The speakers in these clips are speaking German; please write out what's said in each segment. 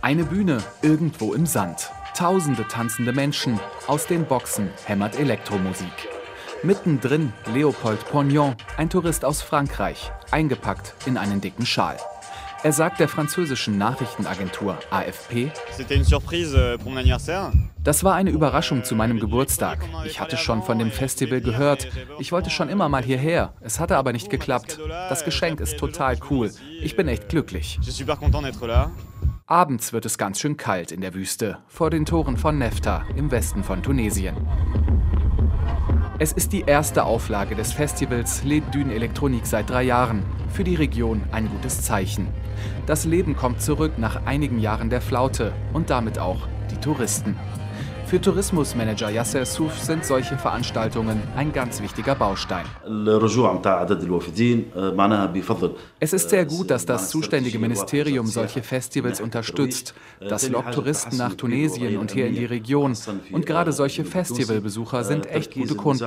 Eine Bühne irgendwo im Sand. Tausende tanzende Menschen. Aus den Boxen hämmert Elektromusik. Mittendrin Léopold Pognon, ein Tourist aus Frankreich, eingepackt in einen dicken Schal. Er sagt der französischen Nachrichtenagentur AFP: Das war eine Überraschung zu meinem Geburtstag. Ich hatte schon von dem Festival gehört. Ich wollte schon immer mal hierher. Es hatte aber nicht geklappt. Das Geschenk ist total cool. Ich bin echt glücklich. Abends wird es ganz schön kalt in der Wüste, vor den Toren von Nefta im Westen von Tunesien. Es ist die erste Auflage des Festivals Les Dunes Électroniques seit 3 Jahren. Für die Region ein gutes Zeichen. Das Leben kommt zurück nach einigen Jahren der Flaute und damit auch die Touristen. Für Tourismusmanager Yasser Souf sind solche Veranstaltungen ein ganz wichtiger Baustein. Es ist sehr gut, dass das zuständige Ministerium solche Festivals unterstützt. Das lockt Touristen nach Tunesien und hier in die Region. Und gerade solche Festivalbesucher sind echt gute Kunden.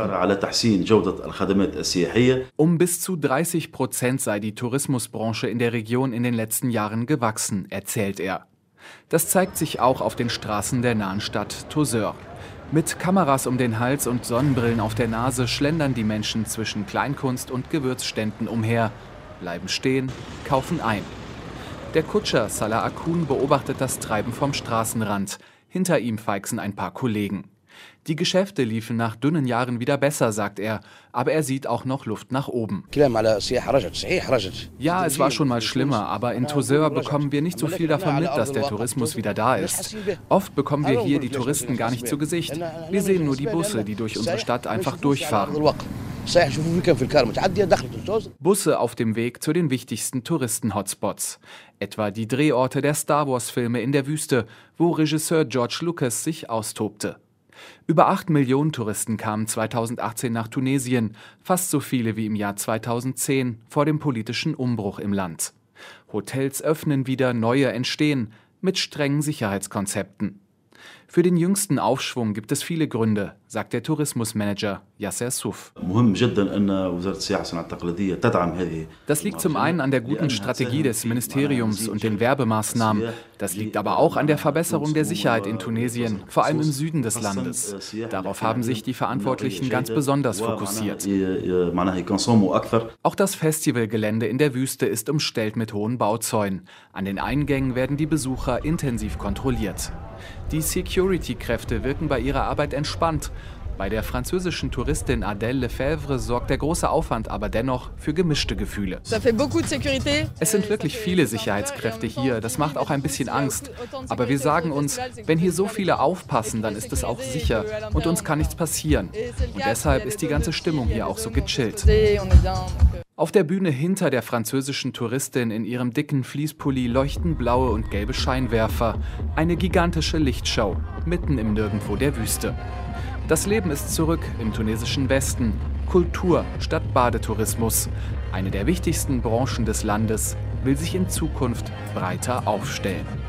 Um bis zu 30% sei die Tourismusbranche in der Region in den letzten Jahren gewachsen, erzählt er. Das zeigt sich auch auf den Straßen der nahen Stadt Tozeur. Mit Kameras um den Hals und Sonnenbrillen auf der Nase schlendern die Menschen zwischen Kleinkunst und Gewürzständen umher, bleiben stehen, kaufen ein. Der Kutscher Salah Akoun beobachtet das Treiben vom Straßenrand. Hinter ihm feixen ein paar Kollegen. Die Geschäfte liefen nach dünnen Jahren wieder besser, sagt er, aber er sieht auch noch Luft nach oben. Ja, es war schon mal schlimmer, aber in Tozeur bekommen wir nicht so viel davon mit, dass der Tourismus wieder da ist. Oft bekommen wir hier die Touristen gar nicht zu Gesicht. Wir sehen nur die Busse, die durch unsere Stadt einfach durchfahren. Busse auf dem Weg zu den wichtigsten Touristen-Hotspots. Etwa die Drehorte der Star-Wars-Filme in der Wüste, wo Regisseur George Lucas sich austobte. Über 8 Millionen Touristen kamen 2018 nach Tunesien, fast so viele wie im Jahr 2010 vor dem politischen Umbruch im Land. Hotels öffnen wieder, neue entstehen, mit strengen Sicherheitskonzepten. Für den jüngsten Aufschwung gibt es viele Gründe, sagt der Tourismusmanager Yasser Souf. Das liegt zum einen an der guten Strategie des Ministeriums und den Werbemaßnahmen. Das liegt aber auch an der Verbesserung der Sicherheit in Tunesien, vor allem im Süden des Landes. Darauf haben sich die Verantwortlichen ganz besonders fokussiert. Auch das Festivalgelände in der Wüste ist umstellt mit hohen Bauzäunen. An den Eingängen werden die Besucher intensiv kontrolliert. Die Security-Kräfte wirken bei ihrer Arbeit entspannt. Bei der französischen Touristin Adèle Lefebvre sorgt der große Aufwand aber dennoch für gemischte Gefühle. Es sind wirklich viele Sicherheitskräfte hier, das macht auch ein bisschen Angst. Aber wir sagen uns, wenn hier so viele aufpassen, dann ist es auch sicher und uns kann nichts passieren. Und deshalb ist die ganze Stimmung hier auch so gechillt. Auf der Bühne hinter der französischen Touristin in ihrem dicken Fließpulli leuchten blaue und gelbe Scheinwerfer. Eine gigantische Lichtshow, mitten im Nirgendwo der Wüste. Das Leben ist zurück im tunesischen Westen. Kultur statt Badetourismus. Eine der wichtigsten Branchen des Landes will sich in Zukunft breiter aufstellen.